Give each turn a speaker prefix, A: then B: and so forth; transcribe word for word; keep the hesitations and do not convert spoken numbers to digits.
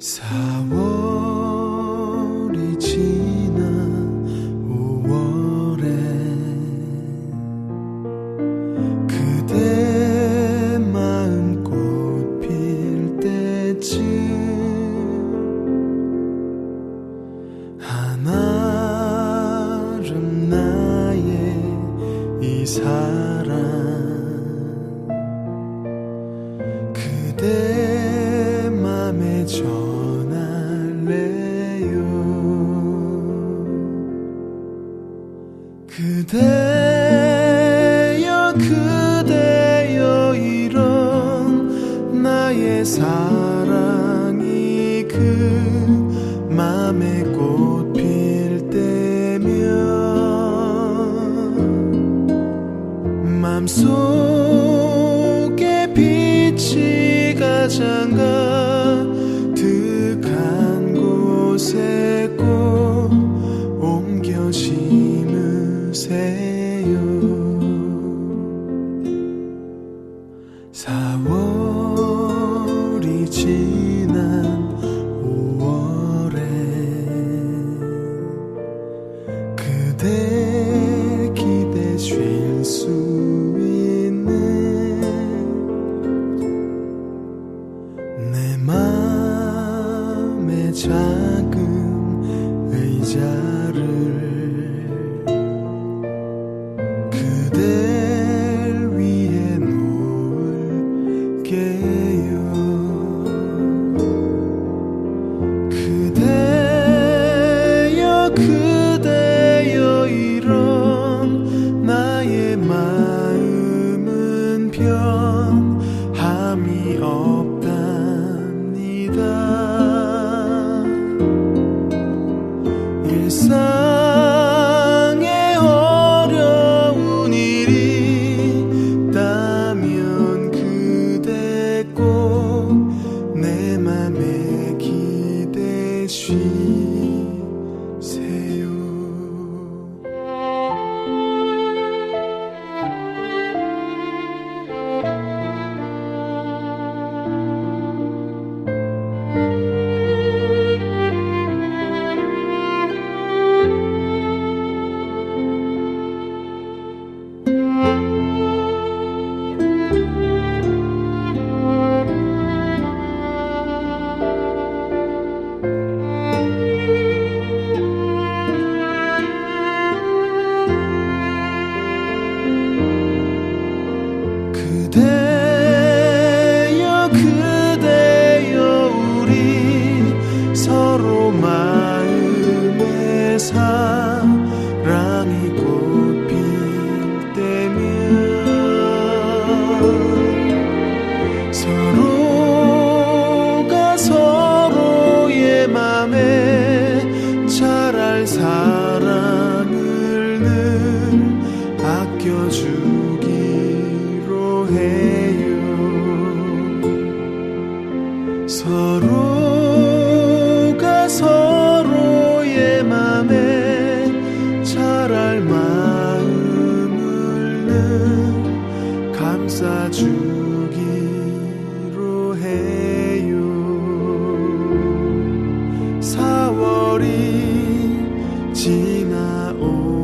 A: 사월이 지나 오월에 그대 마음 꽃 필 때쯤 한아름 나의 이 사랑 그대 맘에 전할래요. 그대여 그대여 이런 나의 사랑이 그 맘에 꽃 필 때면 맘속에 빛이 가장 가득한 곳에 꼭 옮겨 심으세요. 사월이 지난 오월에 그대 기대 쉴 수 있는 내 맘의 작은 의자를 그댈 위해 놓을게요. 그대여 그대여 이런 나의 마음은 변함이 없답니다. 일상에 어려운 일이 있다면 그대 꼭 내 맘에 기대시 그대여 그대여 우리 서로 마음에 사랑이 꽃 필 때면 서로가 서로의 맘에 자랄 사랑을 늘 아껴주기로 해요. 서로가 서로의 맘에 자랄 마음을 늘 감싸주기로 해요. 사월이 지나오